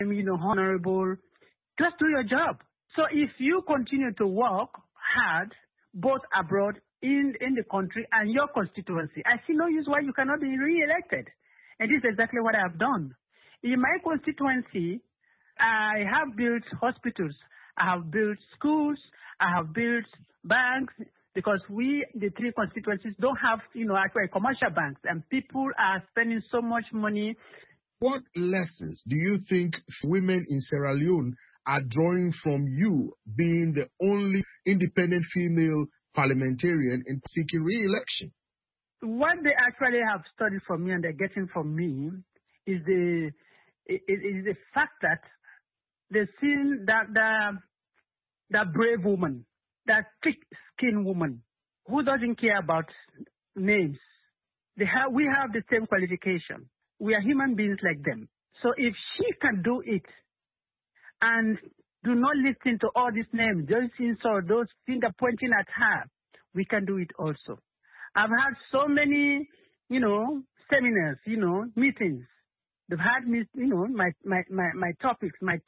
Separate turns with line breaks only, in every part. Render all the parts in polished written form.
honorable. Just do your job. So if you continue to work hard, both abroad, in the country, and your constituency, I see no use why you cannot be re-elected. And this is exactly what I have done. In my constituency, I have built hospitals, I have built schools, I have built banks, because the three constituencies don't have, actually commercial banks, and people are spending so much money.
What lessons do you think women in Sierra Leone are drawing from you being the only independent female parliamentarian in seeking re-election?
What they actually have studied from me and they're getting from me is the fact that they've seen that brave woman, that thick-skinned woman who doesn't care about names. We have the same qualification. We are human beings like them. So if she can do it and do not listen to all these names, those finger pointing at her, we can do it also. I've had so many, seminars, meetings. They've had me, my talks,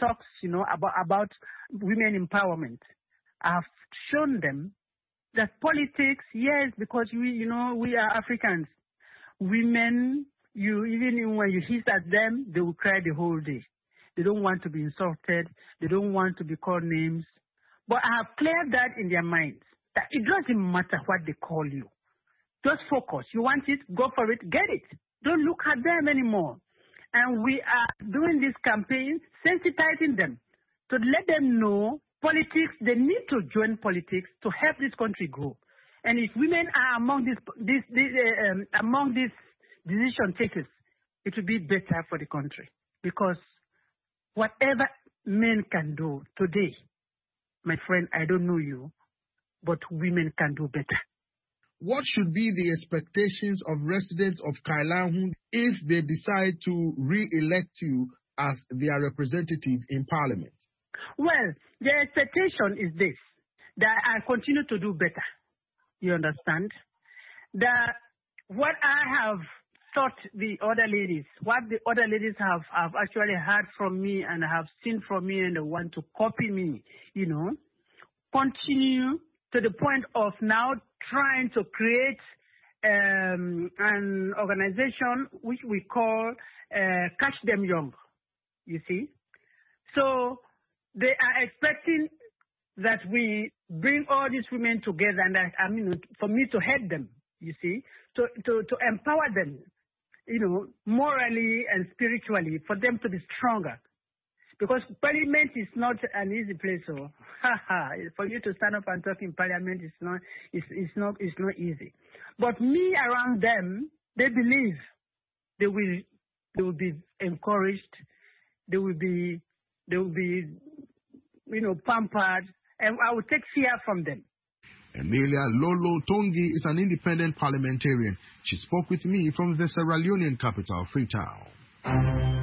about women empowerment. I've shown them that politics, yes, because we are Africans. Women, even when you hiss at them, they will cry the whole day. They don't want to be insulted. They don't want to be called names. But I have cleared that in their minds, that it doesn't matter what they call you. Just focus. You want it, go for it, get it. Don't look at them anymore. And we are doing this campaign, sensitizing them to let them know politics, they need to join politics to help this country grow. And if women are among these decision takers, it will be better for the country. Because whatever men can do today, my friend, I don't know you, but women can do better.
What should be the expectations of residents of Kailahun if they decide to re-elect you as their representative in Parliament?
Well, the expectation is this, that I continue to do better. You understand? That what I have taught the other ladies, what the other ladies have actually heard from me and have seen from me and they want to copy me, continue to the point of now trying to create an organization which we call Catch Them Young, you see. So they are expecting that we bring all these women together and for me to head them, you see, to empower them, morally and spiritually, for them to be stronger. Because Parliament is not an easy place. So, for you to stand up and talk in Parliament is not easy. But me around them, they believe they will be encouraged. They will be pampered, and I will take fear from them.
Emilia Lolo Tongi is an independent parliamentarian. She spoke with me from the Sierra Leonean capital, Freetown.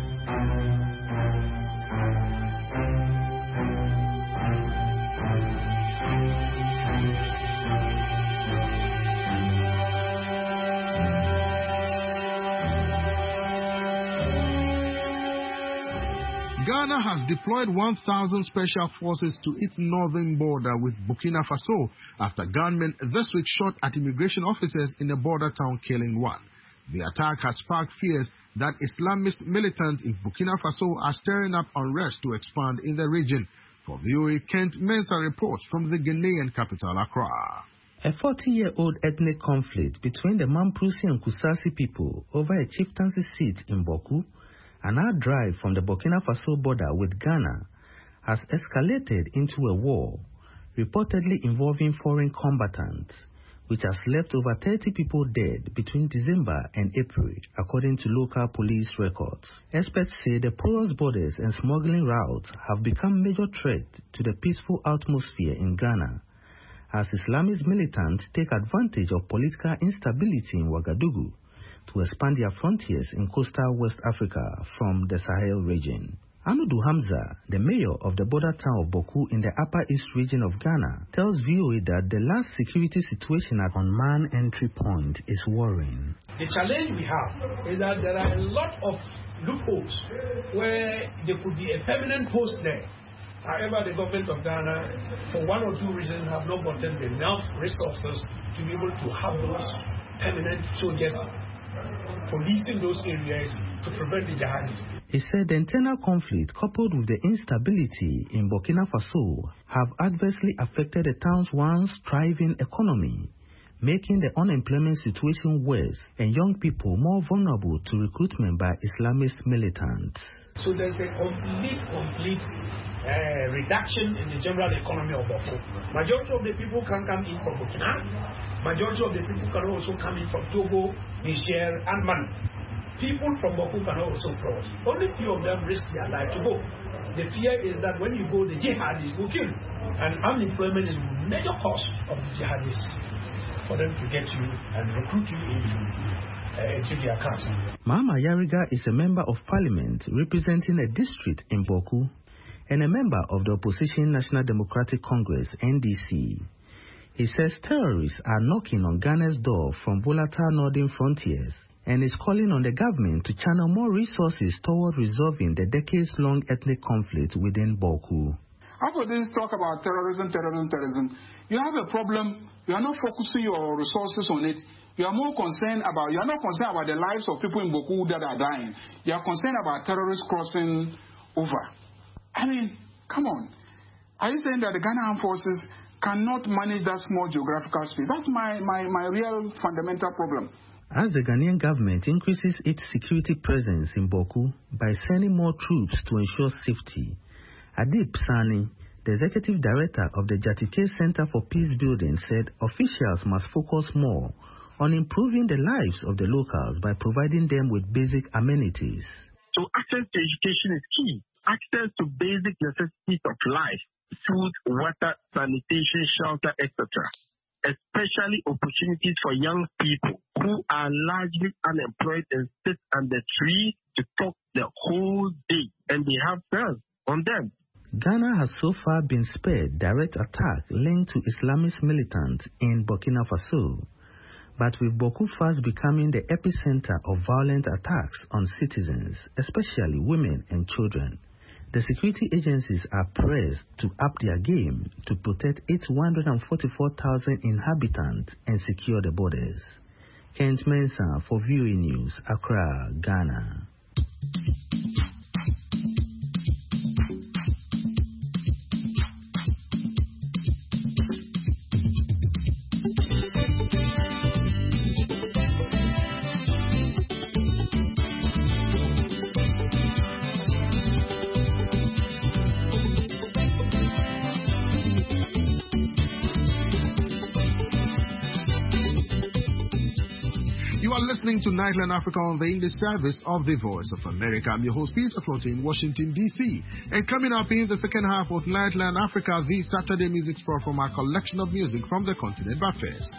Ghana has deployed 1,000 special forces to its northern border with Burkina Faso after gunmen this week shot at immigration officers in the border town killing one. The attack has sparked fears that Islamist militants in Burkina Faso are stirring up unrest to expand in the region. For VOA, Kent Mensah reports from the Ghanaian capital, Accra.
A 40-year-old ethnic conflict between the Mamprusi and Kusasi people over a chieftaincy seat in Boku, an hour drive from the Burkina Faso border with Ghana, has escalated into a war, reportedly involving foreign combatants, which has left over 30 people dead between December and April, according to local police records. Experts say the porous borders and smuggling routes have become major threat to the peaceful atmosphere in Ghana, as Islamist militants take advantage of political instability in Ouagadougou to expand their frontiers in coastal West Africa from the Sahel region. Amadou Hamza, the mayor of the border town of Boku in the Upper East region of Ghana, tells VOA that the last security situation at On-Man entry point is worrying.
The challenge we have is that there are a lot of loopholes where there could be a permanent post there. However, the government of Ghana, for one or two reasons, have not gotten enough resources to be able to have those permanent soldiers policing those areas to prevent the jihadis.
He said the internal conflict coupled with the instability in Burkina Faso have adversely affected the town's once thriving economy, making the unemployment situation worse and young people more vulnerable to recruitment by Islamist militants.
So there's a complete reduction in the general economy of Boko. Majority of the people can come in from Burkina. Majority of the people can also come in from Togo, Niger, and Mali. People from Boko can also cross. Only few of them risk their life to go. The fear is that when you go, the jihadis will kill. And unemployment is a major cause of the jihadis for them to get you and recruit you into their camps.
Mama Yariga is a member of parliament representing a district in Boku and a member of the opposition National Democratic Congress, NDC. He says terrorists are knocking on Ghana's door from volatile northern frontiers and is calling on the government to channel more resources toward resolving the decades-long ethnic conflict within Boku.
After this talk about terrorism, you have a problem. You are not focusing your resources on it. You are not concerned about the lives of people in Boku that are dying. You are concerned about terrorists crossing over. I mean, come on. Are you saying that the Ghana Armed Forces cannot manage that small geographical space? That's my real fundamental problem.
As the Ghanaian government increases its security presence in Boku by sending more troops to ensure safety, Adib Sani, the executive director of the Jatike Center for Peace Building, said officials must focus more on improving the lives of the locals by providing them with basic amenities.
So access to education is key. Access to basic necessities of life, food, water, sanitation, shelter, etc. Especially opportunities for young people who are largely unemployed and sit under trees to talk the whole day, and they have cells on them.
Ghana has so far been spared direct attack linked to Islamist militants in Burkina Faso. But with Boku fast becoming the epicenter of violent attacks on citizens, especially women and children, the security agencies are pressed to up their game to protect its 144,000 inhabitants and secure the borders. Kent Mensah for VOA News, Accra, Ghana.
You are listening to Nightline Africa on the English service of the Voice of America. I'm your host, Peter Flotte in Washington, D.C. And coming up in the second half of Nightline Africa, the Saturday music spot from our collection of music from the continent. But first,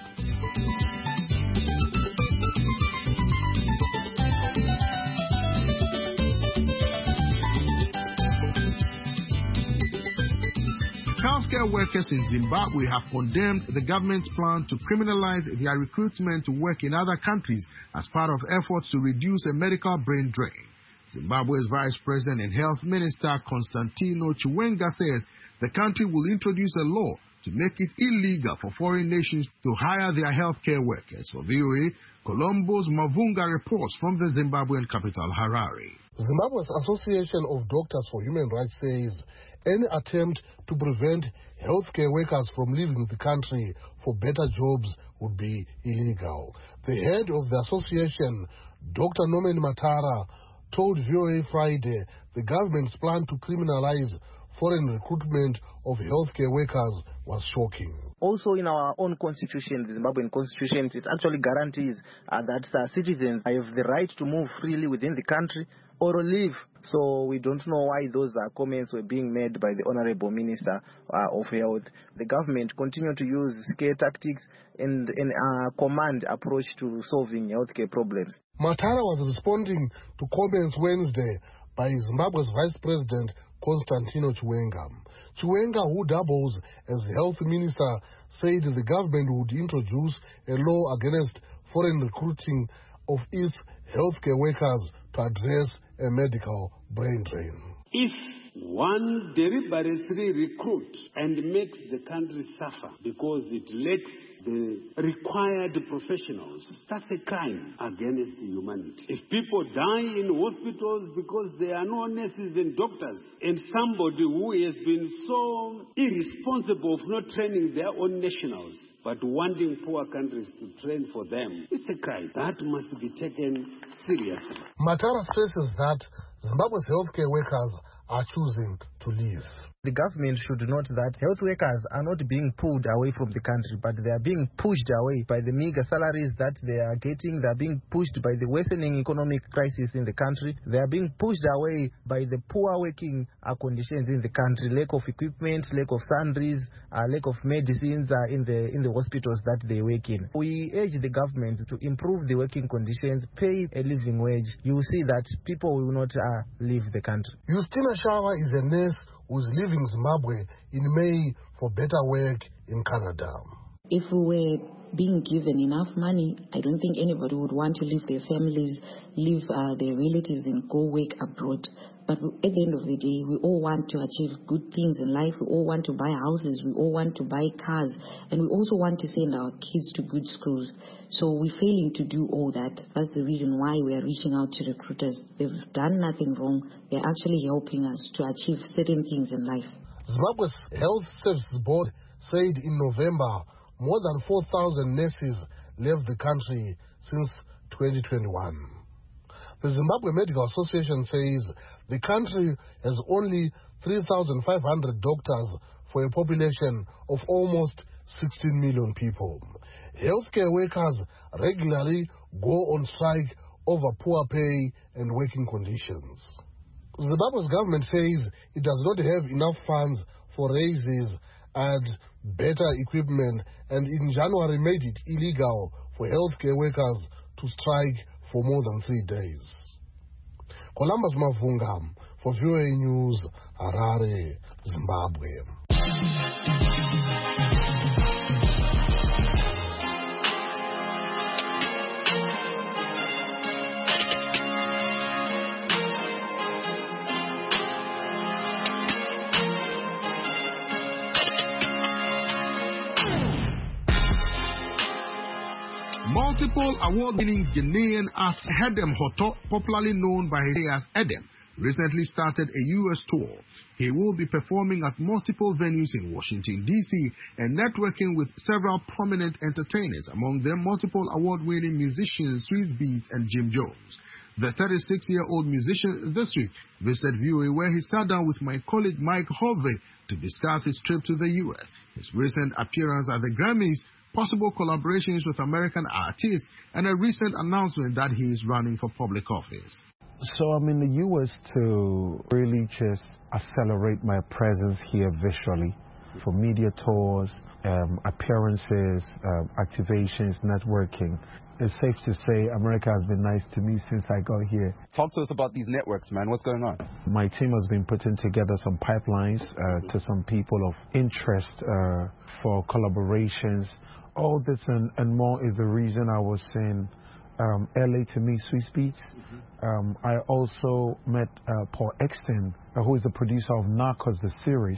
healthcare workers in Zimbabwe have condemned the government's plan to criminalize their recruitment to work in other countries as part of efforts to reduce a medical brain drain. Zimbabwe's Vice President and Health Minister Constantino Chiwenga says the country will introduce a law to make it illegal for foreign nations to hire their healthcare workers. For VOA, Colombo's Mavunga reports from the Zimbabwean capital, Harare.
Zimbabwe's Association of Doctors for Human Rights says any attempt to prevent healthcare workers from leaving the country for better jobs would be illegal. The head of the association, Dr. Norman Matara, told VOA Friday the government's plan to criminalize foreign recruitment of healthcare workers was shocking.
Also in our own constitution, the Zimbabwean constitution, it actually guarantees that citizens have the right to move freely within the country or leave. So we don't know why those comments were being made by the Honorable Minister of Health. The government continued to use scare tactics and a command approach to solving healthcare problems.
Matara was responding to comments Wednesday by Zimbabwe's Vice President Constantino Chiwenga. Chiwenga, who doubles as the health minister, said the government would introduce a law against foreign recruiting of its healthcare workers to address a medical brain drain.
If one deliberately recruits and makes the country suffer because it lacks the required professionals, that's a crime against humanity. If people die in hospitals because there are no nurses and doctors, and somebody who has been so irresponsible of not training their own nationals, but wanting poor countries to train for them, it's a crime. That must be taken seriously.
Matara stresses that Zimbabwe's healthcare workers are choosing to leave.
The government should note that health workers are not being pulled away from the country, but they are being pushed away by the meager salaries that they are getting. They are being pushed by the worsening economic crisis in the country. They are being pushed away by the poor working conditions in the country, lack of equipment, lack of sundries, lack of medicines in the hospitals that they work in. We urge the government to improve the working conditions, pay a living wage. You will see that people will not leave the country.
Justina Shawa is a nurse who's leaving Zimbabwe in May for better work in Canada.
If we were being given enough money, I don't think anybody would want to leave their families, leave their relatives and go work abroad. But at the end of the day, we all want to achieve good things in life. We all want to buy houses. We all want to buy cars. And we also want to send our kids to good schools. So we're failing to do all that. That's the reason why we are reaching out to recruiters. They've done nothing wrong. They're actually helping us to achieve certain things in life.
Zimbabwe's Health Services Board said in November more than 4,000 nurses left the country since 2021. The Zimbabwe Medical Association says the country has only 3,500 doctors for a population of almost 16 million people. Healthcare workers regularly go on strike over poor pay and working conditions. Zimbabwe's government says it does not have enough funds for raises and better equipment, and in January made it illegal for healthcare workers to strike for more than 3 days. Columbus Mavunga for VOA News, Harare, Zimbabwe.
Multiple award-winning Ghanaian artist Edem Hoto, popularly known by his name as Edem, recently started a U.S. tour. He will be performing at multiple venues in Washington, D.C. and networking with several prominent entertainers, among them multiple award-winning musicians Swizz Beatz and Jim Jones. The 36-year-old musician this week visited VOA, where he sat down with my colleague Mike Hovey to discuss his trip to the U.S., his recent appearance at the Grammys, possible collaborations with American artists, and a recent announcement that he is running for public office.
So I'm in the U.S. to really just accelerate my presence here visually for media tours, appearances, activations, networking. It's safe to say America has been nice to me since I got here.
Talk to us about these networks, man. What's going on?
My team has been putting together some pipelines to some people of interest for collaborations. All this and more is the reason I was in LA to meet Swizz Beatz. I also met Paul Exton, who is the producer of Narcos, the series,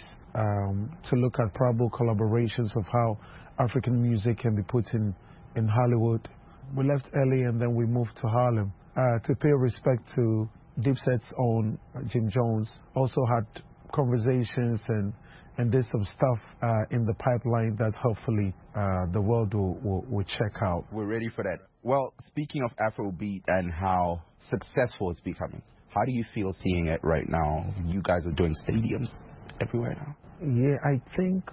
to look at probable collaborations of how African music can be put in Hollywood. We left LA and then we moved to Harlem to pay respect to Dipset's own Jim Jones. Also had conversations and there's some stuff in the pipeline that hopefully the world will check out.
We're ready for that. Well, speaking of Afrobeat and how successful it's becoming, how do you feel seeing it right now? You guys are doing stadiums everywhere now.
Yeah, I think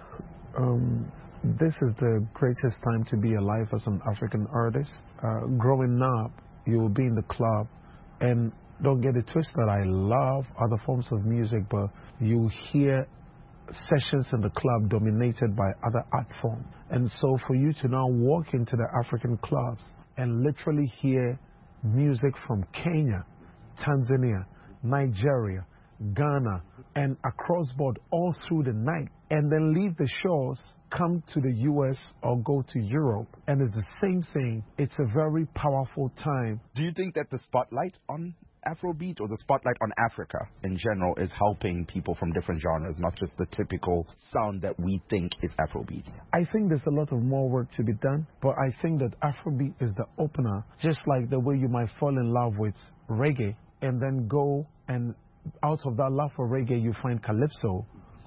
this is the greatest time to be alive as an African artist. Growing up, you will be in the club, and don't get it twisted, I love other forms of music, but you hear sessions in the club dominated by other art forms. And so for you to now walk into the African clubs and literally hear music from Kenya, Tanzania, Nigeria, Ghana, and across board all through the night, and then leave the shores, come to the U.S. or go to Europe, and it's the same thing. It's a very powerful time.
Do you think that the spotlight on Afrobeat or the spotlight on Africa in general is helping people from different genres, not just the typical sound that we think is Afrobeat?
I think there's a lot of more work to be done, but I think that Afrobeat is the opener, just like the way you might fall in love with reggae and then go and out of that love for reggae you find calypso.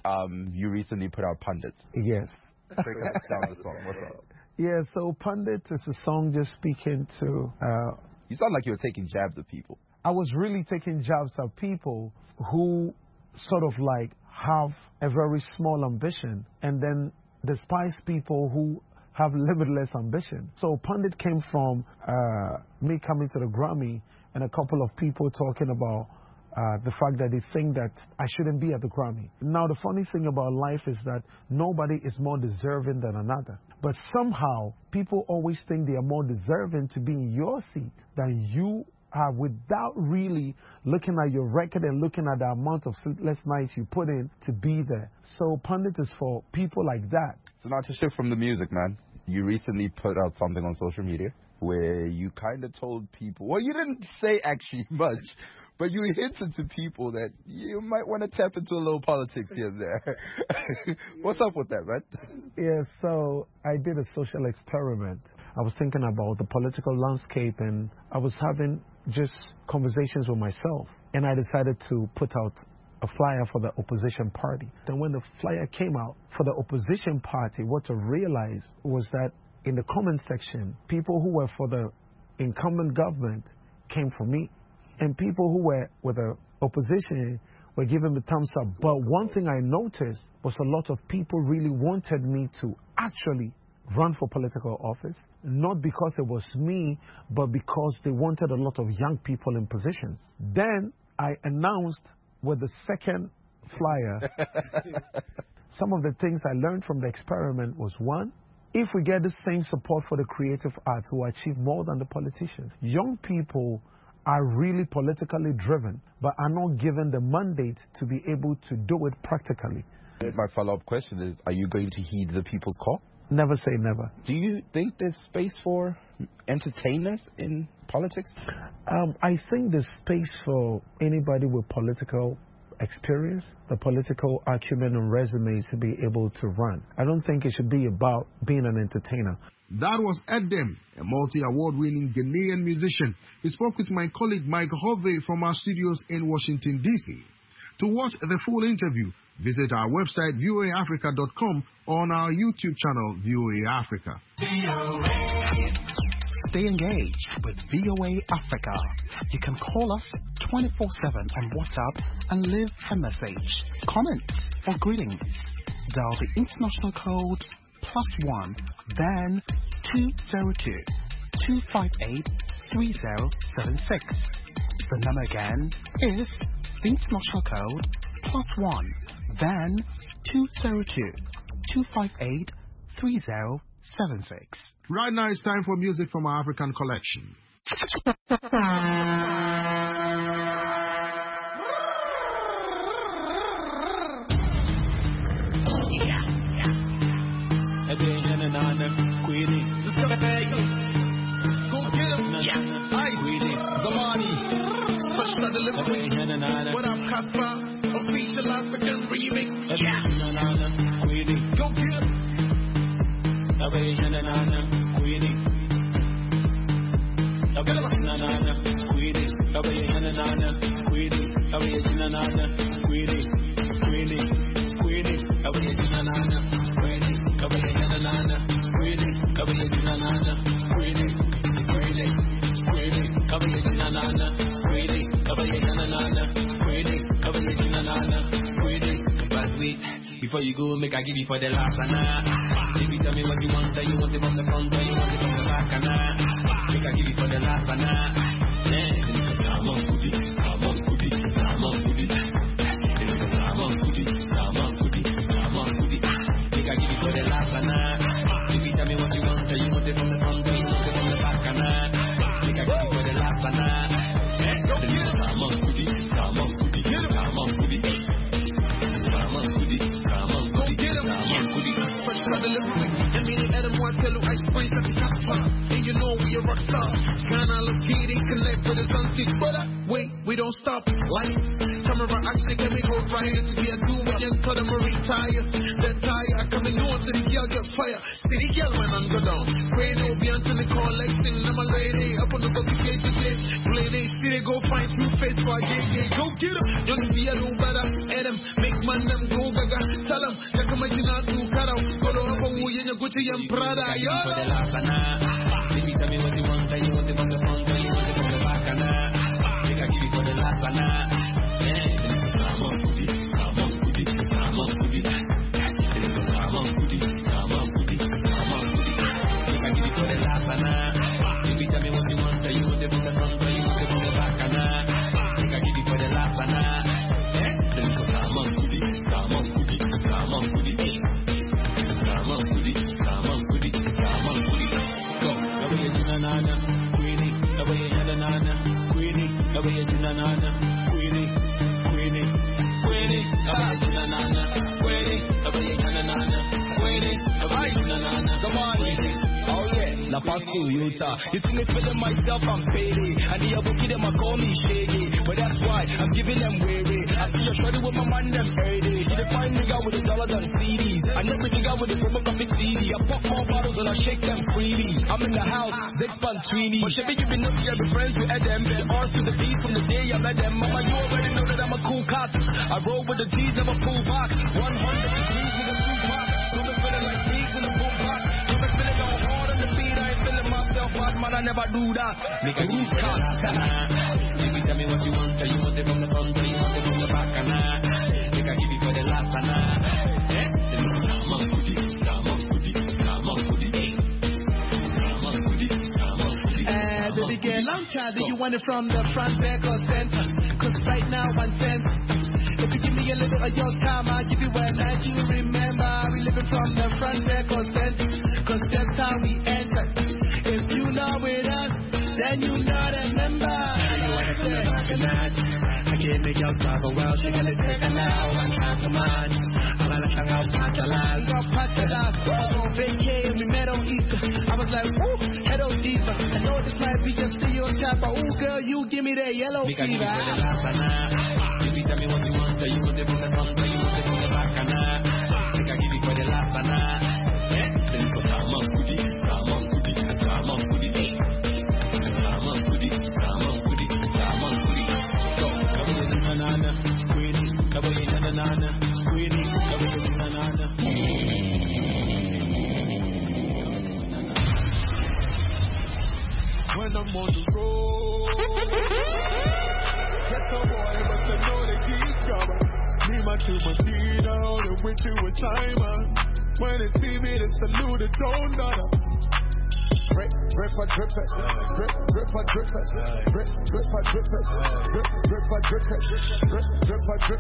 You recently put out Pundits.
Yes.
Break us down the song. What's up?
Yeah, so Pundit is a song just speaking to...
you sound like you were taking jabs at people.
I was really taking jabs at people who sort of like have a very small ambition and then despise people who have limitless ambition. So Pundit came from me coming to the Grammy and a couple of people talking about the fact that they think that I shouldn't be at the Grammy. Now, the funny thing about life is that nobody is more deserving than another. But somehow, people always think they are more deserving to be in your seat than you are without really looking at your record and looking at the amount of sleepless nights you put in to be there. So Pundit is for people like that.
So not to shift from the music, man. You recently put out something on social media where you kind of told people, well, you didn't say actually much, but you hinted to people that you might want to tap into a little politics here and there. What's up with that, man?
Yeah, so I did a social experiment. I was thinking about the political landscape and I was having just conversations with myself. And I decided to put out a flyer for the opposition party. Then when the flyer came out for the opposition party, what I realized was that in the comment section, people who were for the incumbent government came for me. And people who were with the opposition were giving me thumbs up. But one thing I noticed was a lot of people really wanted me to actually run for political office, not because it was me, but because they wanted a lot of young people in positions. Then I announced with the second flyer, some of the things I learned from the experiment was, one, if we get the same support for the creative arts, we'll achieve more than the politicians. Young people are really politically driven, but are not given the mandate to be able to do it practically.
My follow-up question is, are you going to heed the people's call?
Never say never.
Do you think there's space for entertainers in politics?
I think there's space for anybody with political experience, the political acumen and resume to be able to run. I don't think it should be about being an entertainer.
That was Edem, a multi-award-winning Ghanaian musician. He spoke with my colleague Mike Hovey from our studios in Washington, D.C. To watch the full interview, visit our website, voaafrica.com, or on our YouTube channel, VOA Africa.
Stay engaged with VOA Africa. You can call us 24/7 on WhatsApp and leave a message, comment, or greetings. Dial the international code +1, then 202-258-3076. The number again is the international code +1, then 202-258-3076.
Right now it's time for music from our African collection.
What up, Kaspa? Official African remix. Go get him.
Before you go, make I give you for the last and if you tell me what you want it from the front, or you want it from the back and make I give you for the last and make I give you for the last and if you tell me what you want it from the front, or you want it from the back and make I give you for the last and
and you know we a rock star. Kinda look kid, connect with the sunset, but wait, we don't stop. Life, camera action, can we go right to be a doom again, tell them to retire. That tire, I come in north to the girl get fire. See the girl when I'm go down. Pray no be until the collection. I'm a lady, up on the book, play they see they go find two face for a game. Go get them, young be a little better. Adam, make man them go gaga. Tell them, check them out, you not do cut out. Go to up on you and go to your Prada. Yo, baby, tell me what you want, you want it from the front, you want it from the back, and I give you for the last, and come on, goody, come on, goody, come on, goody, come on, goody, come on, goody, come on, goody. I give you for the last, and baby, tell me what you want, you want it from the front, you want it from the back, and I give you for the last, and come on, goody, come on, goody, come on, goody, come on, goody, come on, goody, come on, goody. Go, the way you do na Queenie, the way you do na Queenie, the way you do na Queenie, Queenie, Queenie, the way you do na Queenie, the way you do na Queenie, the way you do na. Come on, oh yeah, La Paz to Utah. You see me feeling myself, I'm faded. And the other kid them call me shaggy, but that's why I'm giving them weary. I see you shorty with my man them early. You define nigga with $1 on CDs. I never nigga with a promo coffee CD. I pop more bottles and I shake them freely. I'm in the house, Zig Spun Tweenie. But she you been up here, be friends with Adam. The R to the D from the day I met them. Mama, you already know that I'm a cool cop. I roll with the G's, never pull back. 100 degrees with a two pop. Don't be feeling like G's in the boom box. Don't be feeling all hard on the beat. I ain't feeling myself bad, man, I never do that. Make a new cut. Baby, tell me what you want. So you want it from the front, so you want it from the back, and make I give you for the last, and come on, goody, come on, goody, come on, goody, come on, goody, come on, goody. Baby girl, I'm trying. Do you want it from the front, back, or center? Cause right now I'm center. If you give me a little of your time, I'll give you a night you remember. We living from the front, back, or center. Cause that's how we enter. If you know with us, then you know the member. You wanna see the back of that? I can't make your talk a while. She gonna take a now. I'm trying to man. I'm gonna hang out, patch a lot. We got patch a lot. I was on vacay and we met on Easter. I was like, woo, head on deeper. I know this might be just stereotype, but ooh, girl, you give me that yellow fever. Baby, tell me what you want. So you want it from the front, so you want it from the back, and I give you for the last, and come on, goody, come on, goody, come on, goody, come on, goody, come on, goody, come on, goody. Go, the way you do na Queenie, the way you do na Queenie, the way you do na. When I'm on the road, get some boy, but I know they keep coming. Me, my two, my Tina, all the way to a timer. When they see me, they salute it, don't nada. Drip, drip, drip, drip, drip, drip, drip, drip, drip, drip, drip, drip, drip, drip, drip, drip,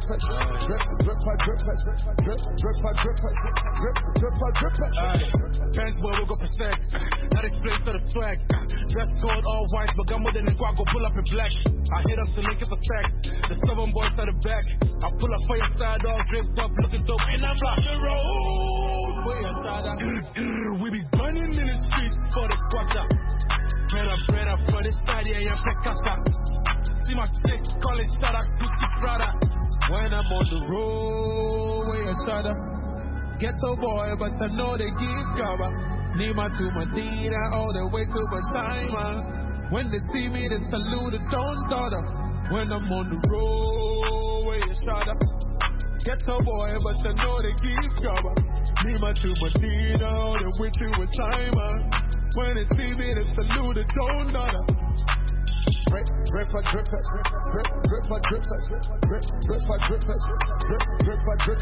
Benz boy, we go for sex. That explains to the swag. Dress code all white, but I'm with the nigga, go pull up in black. I hit up to link it for sex. The 7 boys at the back. I pull up for your side, all draped up, looking dope, and I'm off the road. Where your side at? We be gunning in the streets for the quarter. Bread up for this side, yeah, yeah, pekasa. See my 6 college starter, Gucci Prada. When I'm on the road, where your side at? Ghetto boy, but I know they give cover. Nima to Medina, all the way to Basima. When they see me, they salute, don't daughter. When I'm on the road, where you shot up. Ghetto boy, but I know they give cover. Nima to Medina, all the way to Basima. When they see me, they salute, don't daughter. Drip, drip, drip, drip, drip, drip, drip, drip, drip, drip, drip, drip, drip, drip, drip,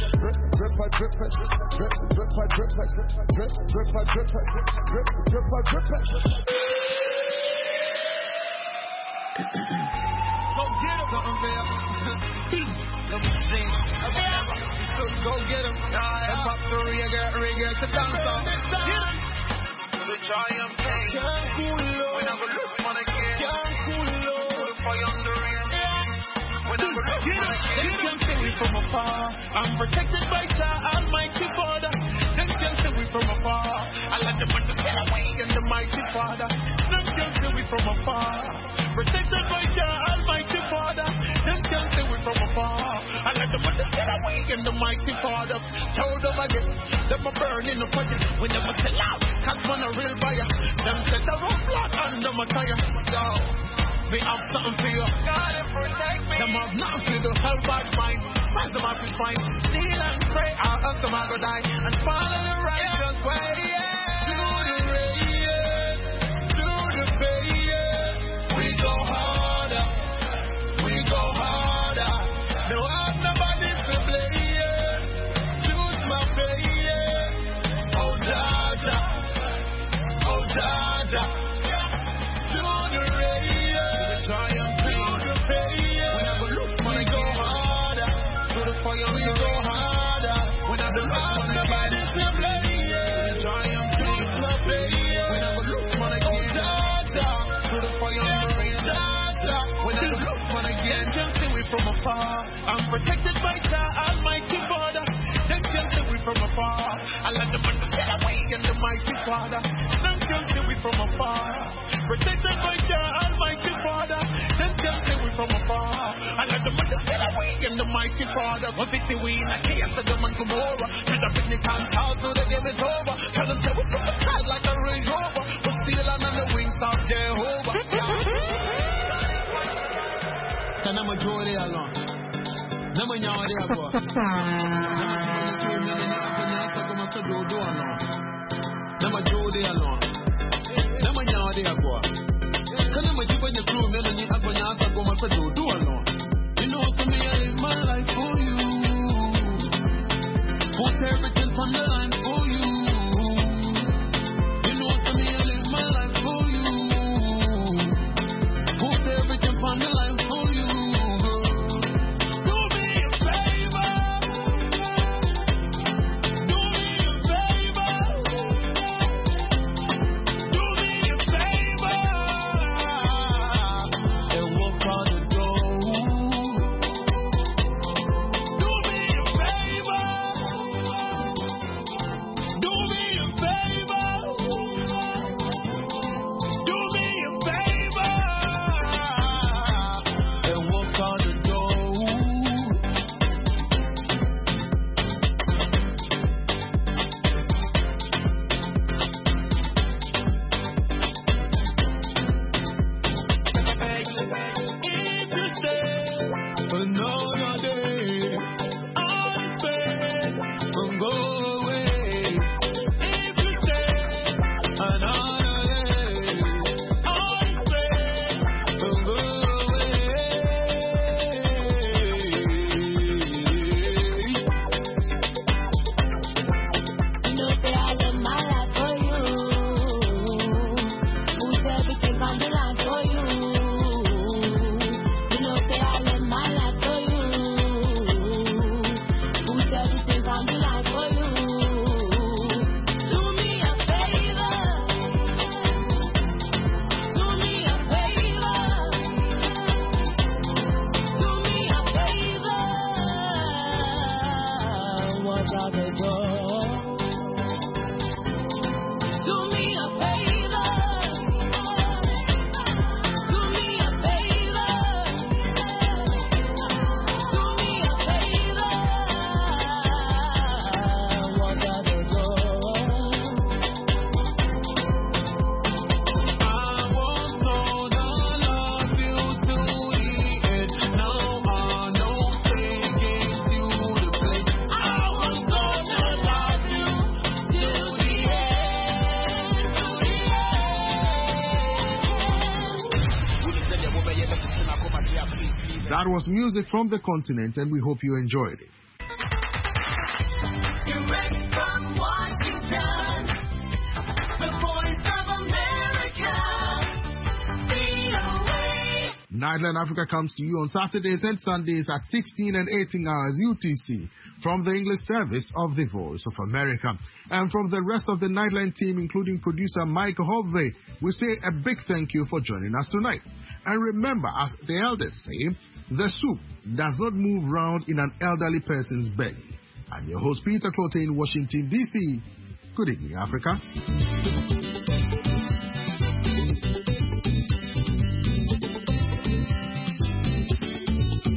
Go get him. And pop the reggae to dance on. The giant pain. When I go look for the game. Put a fire on the ring. When I go look for the game. They can see me from afar. I'm protected by Jah Almighty Father. They can see me from afar. I let them understand away in the mighty Father. They can see me from afar. Protected by Jah, Almighty Father. Them can't say we from afar. I let them understand that we in the mighty Father. Told them again, them a burn in the fire. We never tell out, cause man a real buyer. Them set the rough blood under my tire. Yo, me have something for you. God protect me. Them have nothing to do, hell bad mind. Pass them off is fine. Steal and pray, or else them a go die. And follow the righteous way, yeah. Do the rain, do the pay, we go harder, we go harder. No have nobody to play, choose my pay, oh Jaja, oh Jaja. Do the rain, try and do the pay, we never look money, go harder. Do the fire, we go harder. We never look money, nobody to play, try and choose my pay, we never look money, oh Jaja. Do the fire, when I look man again, can't see we from afar. I'm protected by Jah, Almighty Father. Them can't see we from afar. I let them understand that we in the mighty Father. Them can't see we from afar. Protected by Jah, Almighty Father. Them can't see we from afar. I let them understand that we in the mighty Father. One victory we in a chaos of them and Gomorrah. Tell the picnic and out so they give it over. Tell them say we took a child like a Range Rover. But still on the wings of Jehovah. I'm a Jody alone. I'm a Yadi alone. I'm a Jody alone. I'm a Yadi alone. Can I make you when you through me and you have a Yaka go my do alone? You know, for me, I live my life for you. Put everything on the line for you. You know, for me, I live my life for you. Put everything on the line for you.
That was music from the continent, and we hope you enjoyed it.
Direct from Washington, the Voice of America, VOA.
Nightline Africa comes to you on Saturdays and Sundays at 16 and 18 hours UTC from the English service of the Voice of America. And from the rest of the Nightline team, including producer Mike Hovey, we say a big thank you for joining us tonight. And remember, as the elders say, the soup does not move round in an elderly person's belly. I'm your host, Peter Clote in Washington, D.C. Good evening, Africa.